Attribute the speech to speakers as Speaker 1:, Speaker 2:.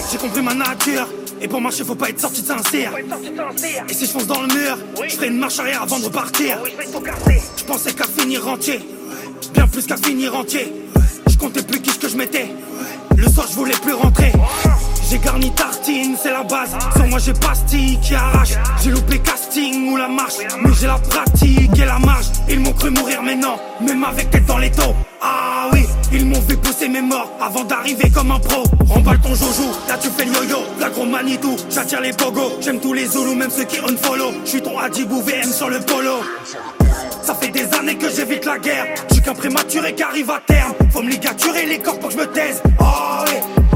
Speaker 1: J'ai compris ma nature. Et pour marcher faut pas être sorti de Saint-Cyr. Et si je fonce dans le mur, je ferai une marche arrière avant de repartir. Je pensais qu'à finir entier, bien plus qu'à finir entier. Je comptais plus qui que je mettais. Le soir je voulais plus rentrer. J'ai garni tartine, c'est la base. Sans moi j'ai pastille qui arrache. J'ai loupé casting ou la marche, mais j'ai la pratique et la marge. Ils m'ont cru mourir mais non, même avec tête dans les taux. Ah oui, ils m'ont vu pousser mes morts avant d'arriver comme un pro. Remballe ton joujou, là tu fais le yo-yo. La gros Manitou, j'attire les pogos. J'aime tous les Zoulous, même ceux qui unfollow. J'suis ton Hadjibou VM sur le polo. Ça fait des années que j'évite la guerre. J'suis qu'un prématuré qui arrive à terme. Faut me ligaturer les corps pour que je me taise. Oh oui,